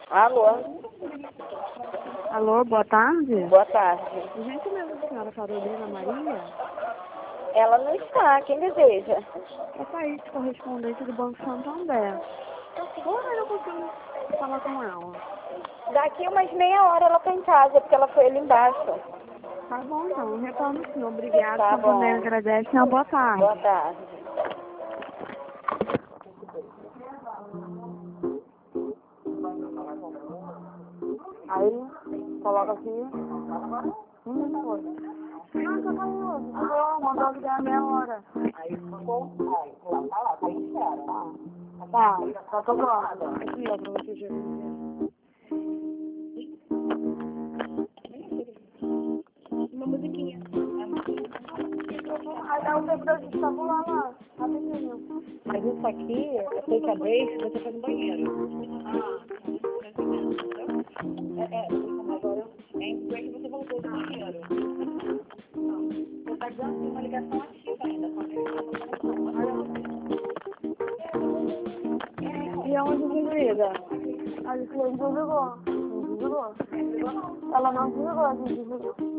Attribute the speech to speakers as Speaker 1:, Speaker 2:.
Speaker 1: Alô?
Speaker 2: Alô, boa tarde.
Speaker 1: Boa tarde.
Speaker 2: Gente, mesmo, a senhora Carolina Maria?
Speaker 1: Ela não está. Quem deseja?
Speaker 2: É Thaís, correspondente do Banco Santander. Agora eu consigo falar com ela.
Speaker 1: Daqui umas meia hora ela está em casa, porque ela foi ali embaixo.
Speaker 2: Tá bom, então. Retorno sim. Obrigada.
Speaker 1: Tá
Speaker 2: Santander
Speaker 1: bom.
Speaker 2: agradece. Uma boa tarde.
Speaker 1: Boa tarde.
Speaker 2: Aí, coloca aqui. Foi. Não, tá falando. Não, mandou ligar meia hora. Aí ficou. Tá, tá tocando. Aqui, ó, pra você ver. Uma musiquinha. Aí dá um tempo da gente tabular lá. Rapidinho. Mas isso aqui, é take a break, você foi no banheiro. Agora, é break você voltou do banheiro. Você tá dizendo que uma ligação ativa ainda. E aonde você liga? A gente não desligou. Não desligou. Ela não desligou, a gente desligou.